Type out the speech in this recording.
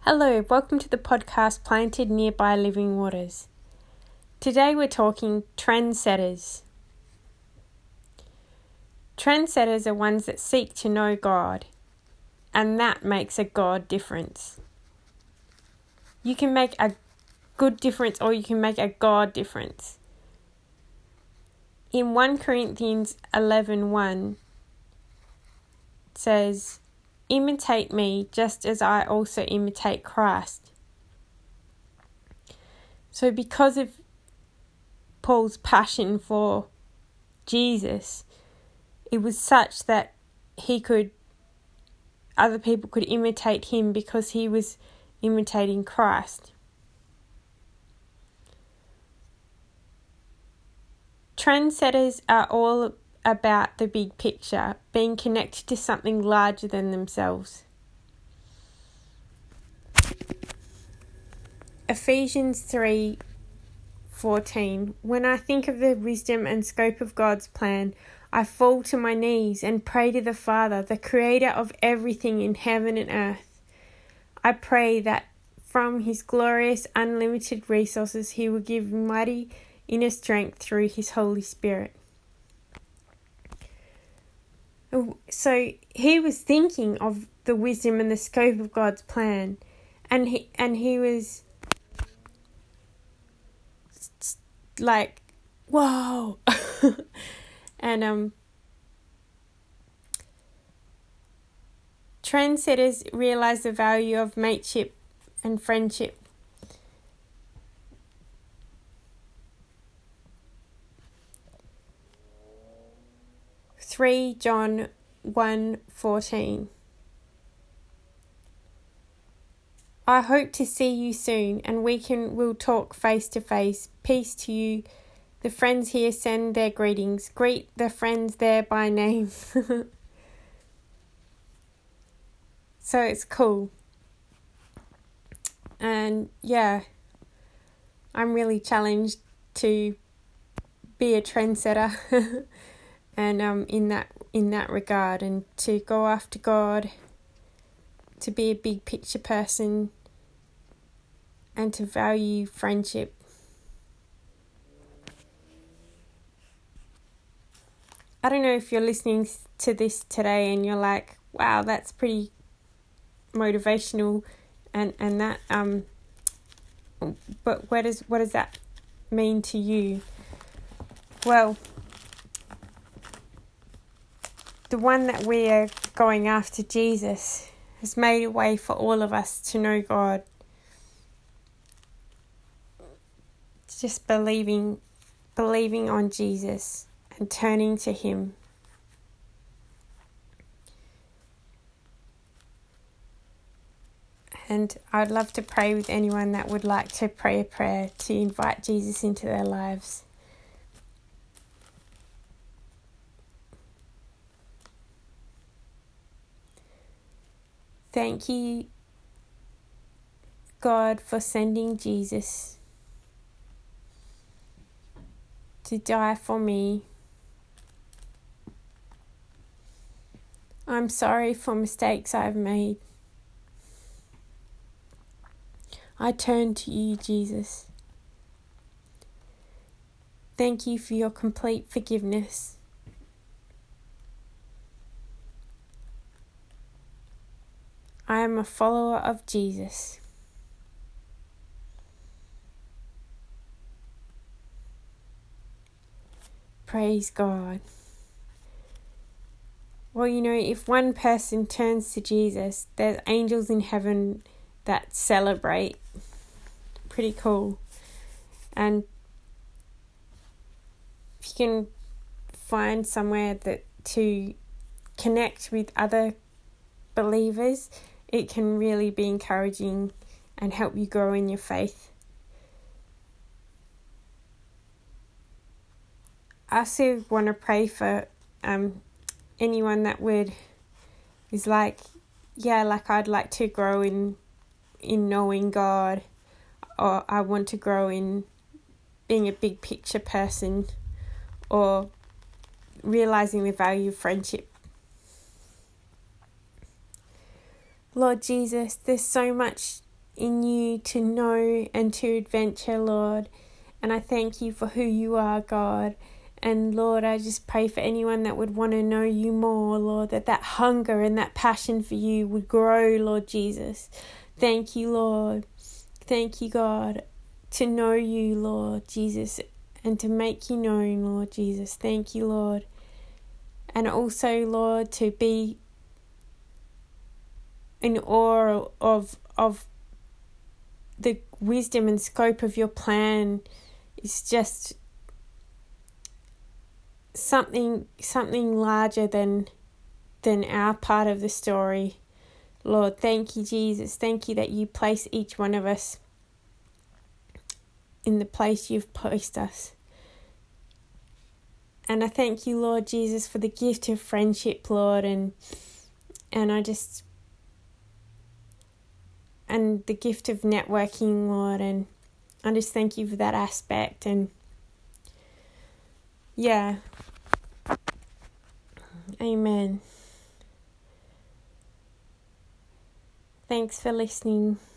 Hello, welcome to the podcast Planted Nearby Living Waters. Today we're talking trendsetters. Trendsetters are ones that seek to know God, and that makes a God difference. You can make a good difference or you can make a God difference. In 1 Corinthians 11:1 says, "Imitate me just as I also imitate Christ." So because of Paul's passion for Jesus, it was such that other people could imitate him because he was imitating Christ. Trendsetters are all about the big picture, being connected to something larger than themselves. Ephesians 3:14. When I think of the wisdom and scope of God's plan, I fall to my knees and pray to the Father, the creator of everything in heaven and earth. I pray that from his glorious, unlimited resources, he will give mighty inner strength through his Holy Spirit. So he was thinking of the wisdom and the scope of God's plan, and he was like, whoa. And trendsetters realize the value of mateship and friendship. John 1:14. I hope to see you soon, and we'll talk face to face. Peace to you. The friends here send their greetings. Greet the friends there by name. So it's cool. And yeah, I'm really challenged to be a trendsetter. And in that regard, and to go after God, to be a big picture person, and to value friendship. I don't know if you're listening to this today and you're like, wow, that's pretty motivational, and that but what does that mean to you? Well, the one that we are going after, Jesus, has made a way for all of us to know God. It's just believing on Jesus and turning to him. And I'd love to pray with anyone that would like to pray a prayer to invite Jesus into their lives. Thank you, God, for sending Jesus to die for me. I'm sorry for mistakes I've made. I turn to you, Jesus. Thank you for your complete forgiveness. I am a follower of Jesus. Praise God. Well, if one person turns to Jesus, there's angels in heaven that celebrate. Pretty cool. And if you can find somewhere to connect with other believers, it can really be encouraging and help you grow in your faith. I also want to pray for anyone that is like, I'd like to grow in knowing God, or I want to grow in being a big picture person, or realizing the value of friendship. Lord Jesus, there's so much in you to know and to adventure, Lord. And I thank you for who you are, God. And Lord, I just pray for anyone that would want to know you more, Lord, that hunger and that passion for you would grow, Lord Jesus. Thank you, Lord. Thank you, God, to know you, Lord Jesus, and to make you known, Lord Jesus. Thank you, Lord. And also, Lord, to be in awe of the wisdom and scope of your plan is just something larger than our part of the story. Lord, thank you, Jesus. Thank you that you place each one of us in the place you've placed us. And I thank you, Lord Jesus, for the gift of friendship, Lord, and the gift of networking, Lord, and I just thank you for that aspect. And yeah, amen. Thanks for listening.